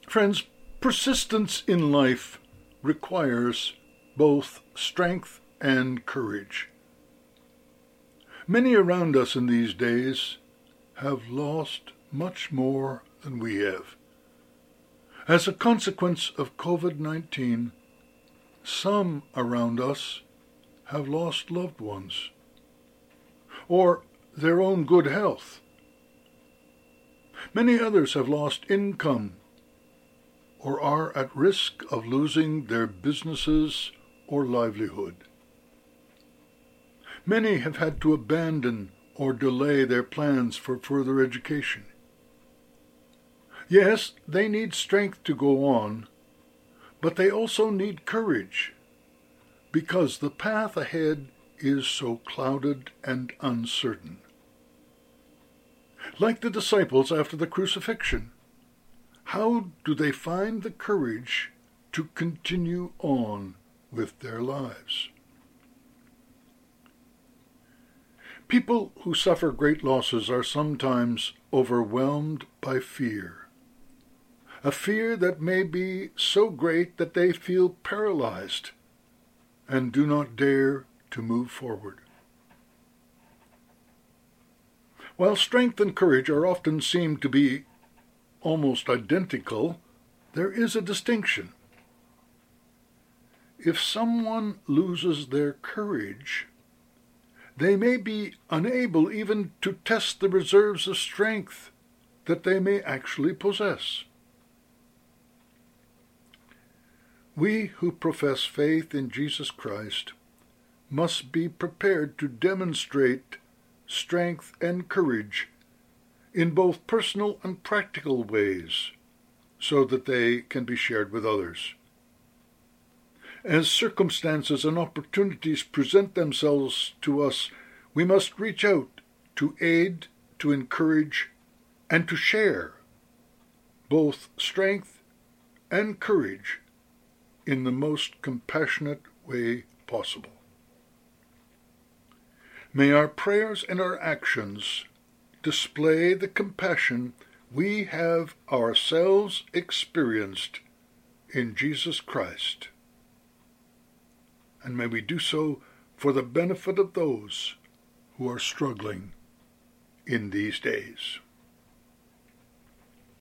Friends, persistence in life requires both strength and courage. Many around us in these days have lost much more than we have. As a consequence of COVID-19, some around us have lost loved ones, or their own good health. Many others have lost income, or are at risk of losing their businesses or livelihood. Many have had to abandon or delay their plans for further education. Yes, they need strength to go on, but they also need courage, because the path ahead is so clouded and uncertain. Like the disciples after the crucifixion, how do they find the courage to continue on with their lives? People who suffer great losses are sometimes overwhelmed by fear. A fear that may be so great that they feel paralyzed and do not dare to move forward. While strength and courage are often seen to be almost identical, there is a distinction. If someone loses their courage, they may be unable even to test the reserves of strength that they may actually possess. We who profess faith in Jesus Christ must be prepared to demonstrate strength and courage in both personal and practical ways, so that they can be shared with others. As circumstances and opportunities present themselves to us, we must reach out to aid, to encourage, and to share both strength and courage in the most compassionate way possible. May our prayers and our actions display the compassion we have ourselves experienced in Jesus Christ, and may we do so for the benefit of those who are struggling in these days.